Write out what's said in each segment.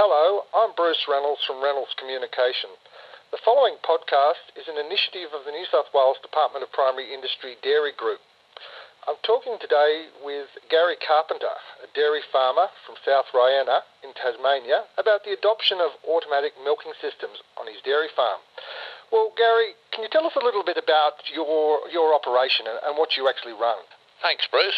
Hello, I'm Bruce Reynolds from Reynolds Communication. The following podcast is an initiative of the New South Wales Department of Primary Industry Dairy Group. I'm talking today with Gary Carpenter, a dairy farmer from South Riona in Tasmania, about the adoption of automatic milking systems on his dairy farm. Well, Gary, can you tell us a little bit about your operation and what you actually run? Thanks, Bruce.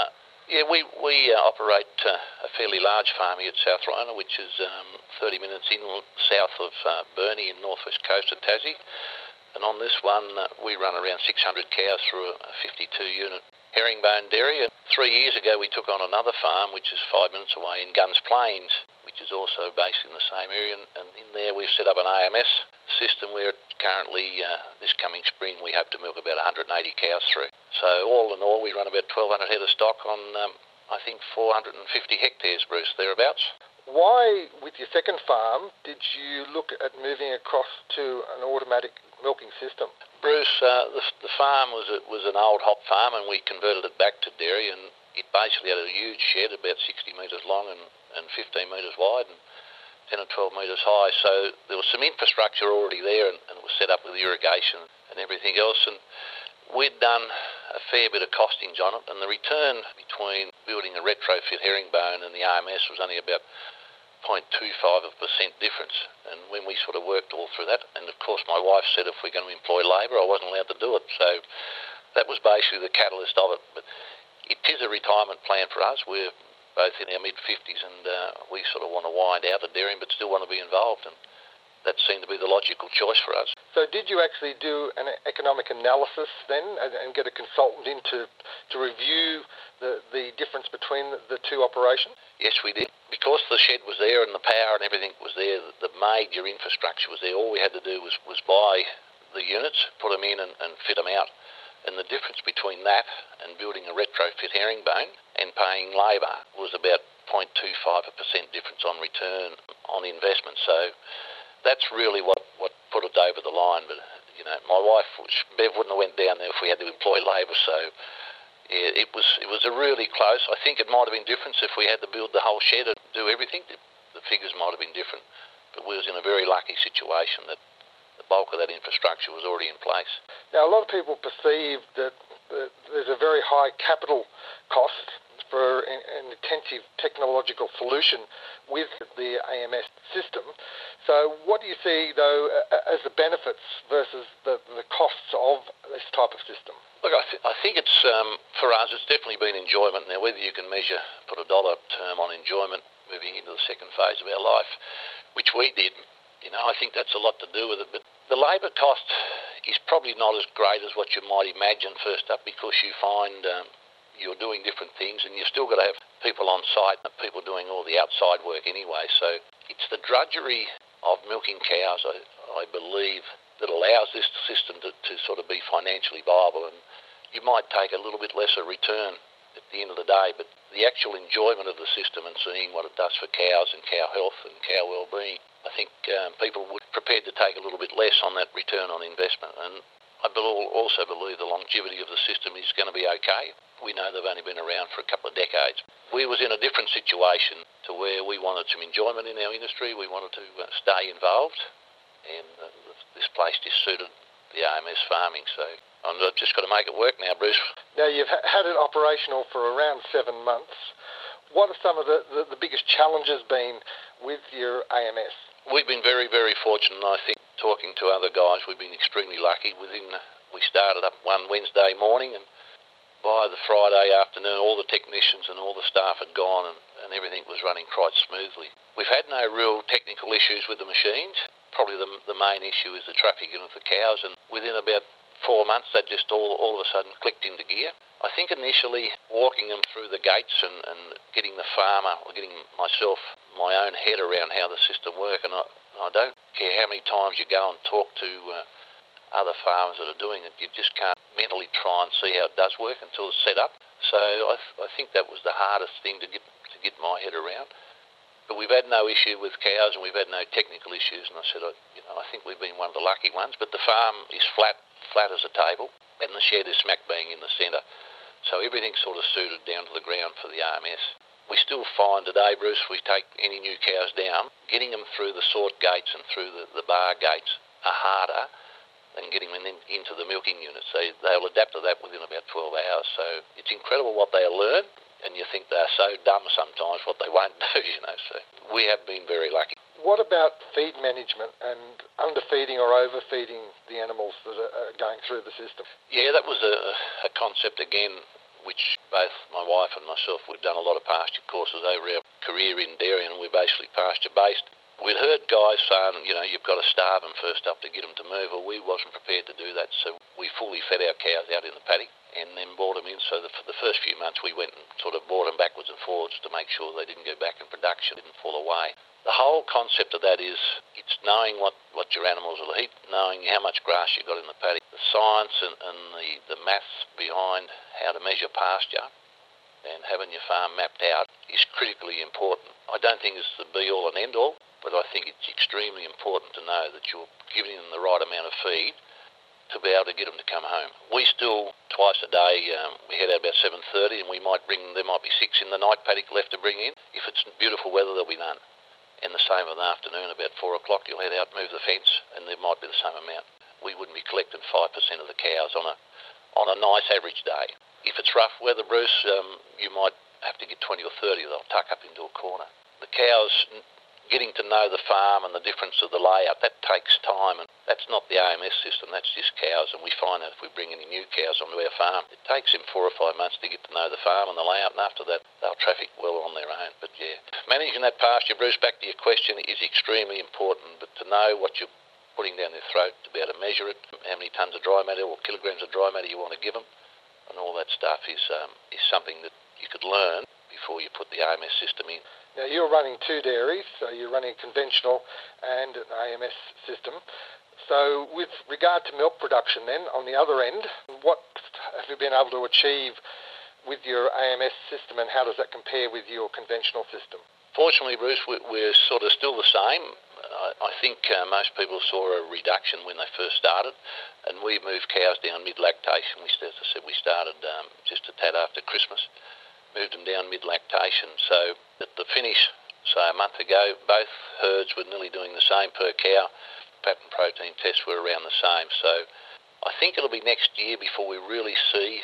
We operate a fairly large farm here at South Riona, which is 30 minutes south of Burnie in northwest coast of Tassie. And on this one, we run around 600 cows through a 52-unit herringbone dairy. And 3 years ago, we took on another farm, which is 5 minutes away in Gunns Plains, which is also based in the same area. And in there, we've set up an AMS system where currently, this coming spring, we hope to milk about 180 cows through. So all in all, we run about 1,200 head of stock on, I think, 450 hectares, Bruce, thereabouts. Why, with your second farm, did you look at moving across to an automatic milking system? Bruce, the farm was an old hop farm, and we converted it back to dairy, and it basically had a huge shed about 60 metres long and 15 metres wide and 10 or 12 metres high. So there was some infrastructure already there, and it was set up with irrigation and everything else. And we'd done a fair bit of costings on it, and the return between building a retrofit herringbone and the AMS was only about 0.25% difference. And when we sort of worked all through that, and of course my wife said if we're going to employ labour, I wasn't allowed to do it. So that was basically the catalyst of it. But it is a retirement plan for us. We're both in our mid-50s, and we sort of want to wind out of dairying but still want to be involved, and that seemed to be the logical choice for us. So did you actually do an economic analysis then and get a consultant in to review the difference between the two operations? Yes, we did. Because the shed was there and the power and everything was there, the major infrastructure was there. All we had to do was buy the units, put them in and fit them out. And the difference between that and building a retrofit herringbone and paying labour was about 0.25% difference on return on investment. So that's really what put it over the line. But, you know, my wife, Bev, wouldn't have went down there if we had to employ labour. So yeah, it was a really close. I think it might have been different if we had to build the whole shed and do everything. The figures might have been different. But we was in a very lucky situation that the bulk of that infrastructure was already in place. Now, a lot of people perceive that there's a very high capital cost for an intensive technological solution with the AMS system. So what do you see, though, as the benefits versus the costs of this type of system? Look, I think it's, for us, it's definitely been enjoyment. Now, whether you can put a dollar term on enjoyment moving into the second phase of our life, which we did, you know, I think that's a lot to do with it. But the labour cost is probably not as great as what you might imagine first up, because you find you're doing different things and you've still got to have people on site, people doing all the outside work anyway. So it's the drudgery of milking cows, I believe, that allows this system to sort of be financially viable. And you might take a little bit lesser return at the end of the day, but the actual enjoyment of the system and seeing what it does for cows and cow health and cow well-being, I think people would be prepared to take a little bit less on that return on investment. And I also believe the longevity of the system is going to be okay. We know they've only been around for a couple of decades. We was in a different situation to where we wanted some enjoyment in our industry. We wanted to stay involved, and this place just suited the AMS farming. So I've just got to make it work now, Bruce. Now, you've had it operational for around 7 months. What are some of the biggest challenges been with your AMS? We've been very, very fortunate, and I think talking to other guys, we've been extremely lucky. We started up one Wednesday morning, and by the Friday afternoon, all the technicians and all the staff had gone, and everything was running quite smoothly. We've had no real technical issues with the machines. Probably the main issue is the trafficking of the cows, and within about 4 months, that just all of a sudden clicked into gear. I think initially walking them through the gates and getting the farmer, or getting myself, my own head around how the system works, and I don't care how many times you go and talk to other farmers that are doing it, you just can't mentally try and see how it does work until it's set up. So I think that was the hardest thing to get my head around. But we've had no issue with cows, and we've had no technical issues, and I said, I think we've been one of the lucky ones. But the farm is flat as a table, and the shed is smack bang in the centre. So everything's sort of suited down to the ground for the AMS. We still find today, Bruce, we take any new cows down, getting them through the sort gates and through the bar gates are harder than getting them into the milking units. They'll adapt to that within about 12 hours. So it's incredible what they'll learn, and you think they're so dumb sometimes what they won't do, So we have been very lucky. What about feed management and underfeeding or overfeeding the animals that are going through the system? Yeah, that was a concept again, which both my wife and myself, we've done a lot of pasture courses over our career in dairy, and we're basically pasture-based. We'd heard guys saying, you've got to starve them first up to get them to move. Well, we wasn't prepared to do that, so we fully fed our cows out in the paddock and then brought them in. So for the first few months, we went and sort of brought them backwards and forwards to make sure they didn't go back in production, didn't fall away. The whole concept of that is it's knowing what your animals will eat, knowing how much grass you've got in the paddock. The science and the maths behind how to measure pasture and having your farm mapped out is critically important. I don't think it's the be-all and end-all, but I think it's extremely important to know that you're giving them the right amount of feed to be able to get them to come home. We still, twice a day, we head out about 7:30 and there might be 6 in the night paddock left to bring in. If it's beautiful weather, there'll be none. And the same in the afternoon, about 4 o'clock, you'll head out, move the fence, and there might be the same amount. We wouldn't be collecting 5% of the cows on a nice average day. If it's rough weather, Bruce, you might have to get 20 or 30. They'll tuck up into a corner. The cows getting to know the farm and the difference of the layout, that takes time, and that's not the AMS system, that's just cows. And we find that if we bring any new cows onto our farm, it takes them 4 or 5 months to get to know the farm and the layout, and after that they'll traffic well on their own. But yeah, managing that pasture, Bruce, back to your question, is extremely important. But to know what you're putting down their throat, to be able to measure it, how many tonnes of dry matter or kilograms of dry matter you want to give them, and all that stuff is something that you could learn before you put the AMS system in. Now, you're running 2 dairies, so you're running a conventional and an AMS system. So with regard to milk production then, on the other end, what have you been able to achieve with your AMS system, and how does that compare with your conventional system? Fortunately, Bruce, we're sort of still the same. I think most people saw a reduction when they first started, and we moved cows down mid-lactation. As I said, we started just a tad after Christmas. Moved them down mid-lactation. So at the finish, say a month ago, both herds were nearly doing the same per cow. Fat and protein tests were around the same. So I think it'll be next year before we really see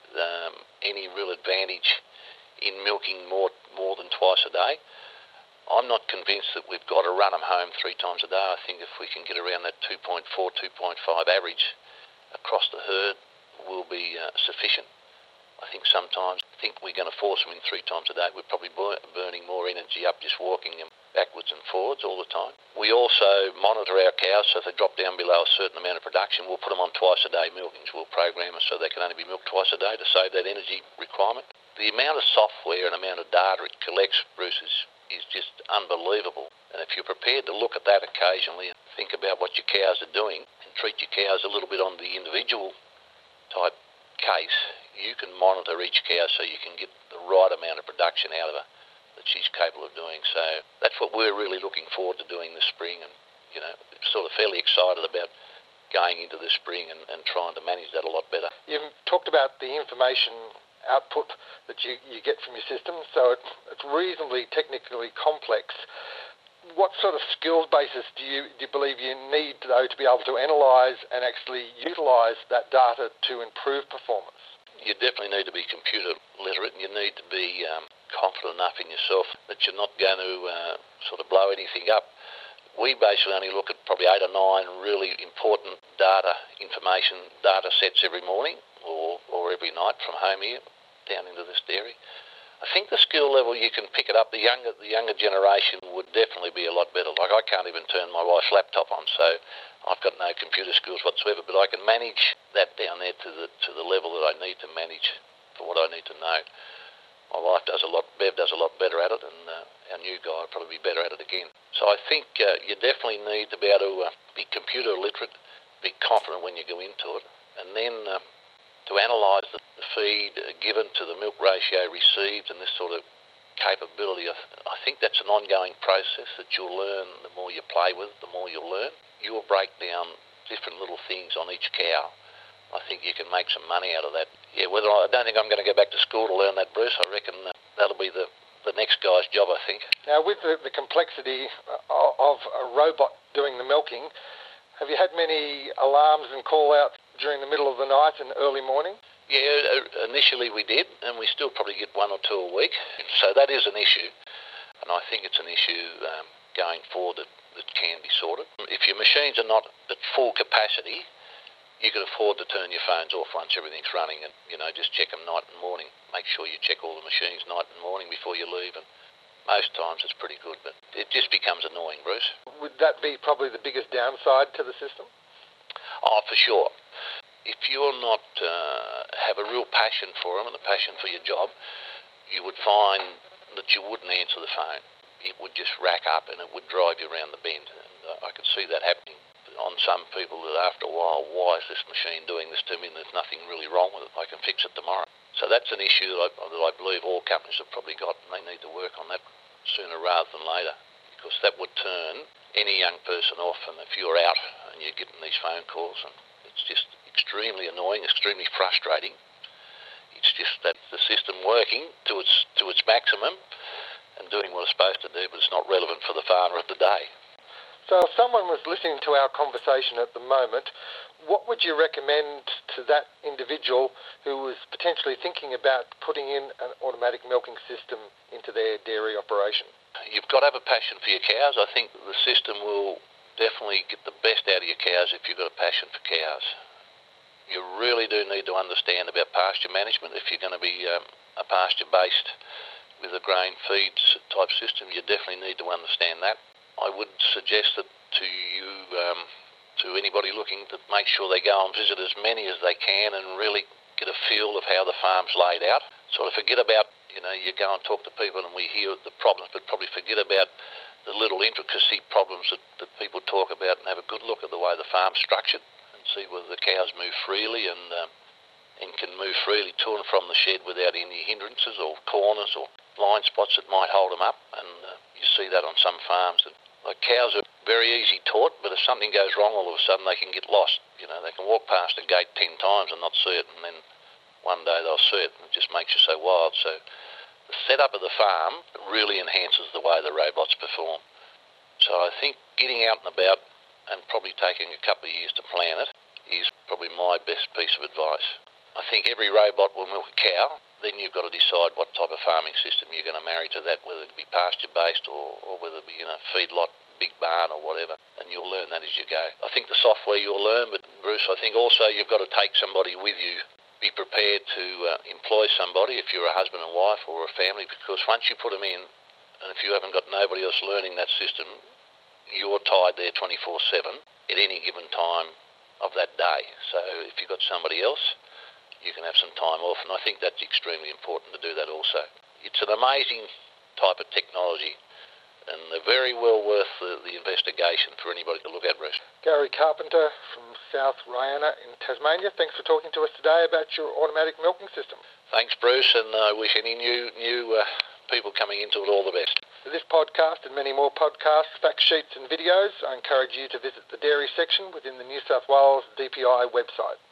any real advantage in milking more than twice a day. I'm not convinced that we've got to run them home 3 times a day. I think if we can get around that 2.4, 2.5 average across the herd will be sufficient. I think sometimes we're going to force them in 3 times a day. We're probably burning more energy up just walking them backwards and forwards all the time. We also monitor our cows, so if they drop down below a certain amount of production, we'll put them on twice a day milkings. We'll program them so they can only be milked twice a day to save that energy requirement. The amount of software and amount of data it collects, Bruce, is just unbelievable. And if you're prepared to look at that occasionally and think about what your cows are doing and treat your cows a little bit on the individual type case, you can monitor each cow so you can get the right amount of production out of her that she's capable of doing. So that's what we're really looking forward to doing this spring, and sort of fairly excited about going into the spring and trying to manage that a lot better. You've talked about the information output that you get from your system, so it's reasonably technically complex. What sort of skills basis do you believe you need, though, to be able to analyse and actually utilise that data to improve performance? You definitely need to be computer literate, and you need to be confident enough in yourself that you're not going to sort of blow anything up. We basically only look at probably 8 or 9 really important data sets every morning or every night from home here down into this dairy. I think the skill level, you can pick it up. The younger generation would definitely be a lot better. Like, I can't even turn my wife's laptop on, so I've got no computer skills whatsoever, but I can manage that down there to the level that I need to manage for what I need to know. My wife does a lot, Bev does a lot better at it, and our new guy will probably be better at it again. So I think you definitely need to be able to be computer literate, be confident when you go into it, and then to analyse the feed given to the milk ratio received and this sort of capability. I think that's an ongoing process that you'll learn. The more you play with, the more you'll learn. You'll break down different little things on each cow. I think you can make some money out of that. Yeah, I don't think I'm going to go back to school to learn that, Bruce. I reckon that'll be the the next guy's job, I think. Now, with the complexity of a robot doing the milking, have you had many alarms and call-outs during the middle of the night and early morning? Yeah, initially we did, and we still probably get one or two a week. So that is an issue, and I think it's an issue going forward that can be sorted. If your machines are not at full capacity, you can afford to turn your phones off once everything's running and, just check them night and morning. Make sure you check all the machines night and morning before you leave, and most times it's pretty good, but it just becomes annoying, Bruce. Would that be probably the biggest downside to the system? Oh, for sure. If you're not have a real passion for them and a passion for your job, you would find that you wouldn't answer the phone. It would just rack up and it would drive you around the bend. And I could see that happening on some people that after a while, why is this machine doing this to me and there's nothing really wrong with it? I can fix it tomorrow. So that's an issue that I believe all companies have probably got, and they need to work on that sooner rather than later, because that would turn any young person off. And if you're out and you're getting these phone calls, and it's just extremely annoying, extremely frustrating. It's just that the system working to its maximum and doing what it's supposed to do, but it's not relevant for the farmer of the day. So if someone was listening to our conversation at the moment, what would you recommend to that individual who was potentially thinking about putting in an automatic milking system into their dairy operation? You've got to have a passion for your cows. I think the system will definitely get the best out of your cows if you've got a passion for cows. You really do need to understand about pasture management. If you're going to be a pasture-based with a grain feeds type system, you definitely need to understand that. I would suggest that to you, to anybody looking, to make sure they go and visit as many as they can and really get a feel of how the farm's laid out. Sort of forget about, you go and talk to people and we hear the problems, but probably forget about the little intricacy problems that people talk about, and have a good look at the way the farm's structured and see whether the cows move freely and can move freely to and from the shed without any hindrances or corners or blind spots that might hold them up. And you see that on some farms. And cows are very easy taught, but if something goes wrong, all of a sudden they can get lost. They can walk past a gate 10 times and not see it, and then one day they'll see it, and it just makes you so wild. So the setup of the farm really enhances the way the robots perform. So I think getting out and about and probably taking a couple of years to plan it is probably my best piece of advice. I think every robot will milk a cow. Then you've got to decide what type of farming system you're going to marry to that, whether it be pasture-based or whether it be feedlot, big barn or whatever, and you'll learn that as you go. I think the software you'll learn, but Bruce, I think also you've got to take somebody with you. Be prepared to employ somebody if you're a husband and wife or a family, because once you put them in, and if you haven't got nobody else learning that system, you're tied there 24/7 at any given time of that day. So if you've got somebody else, you can have some time off, and I think that's extremely important to do that also. It's an amazing type of technology, and they're very well worth the investigation for anybody to look at, Bruce. Gary Carpenter from South Riona in Tasmania, thanks for talking to us today about your automatic milking system. Thanks, Bruce, and I wish any new people coming into it all the best. For this podcast and many more podcasts, fact sheets and videos, I encourage you to visit the dairy section within the New South Wales DPI website.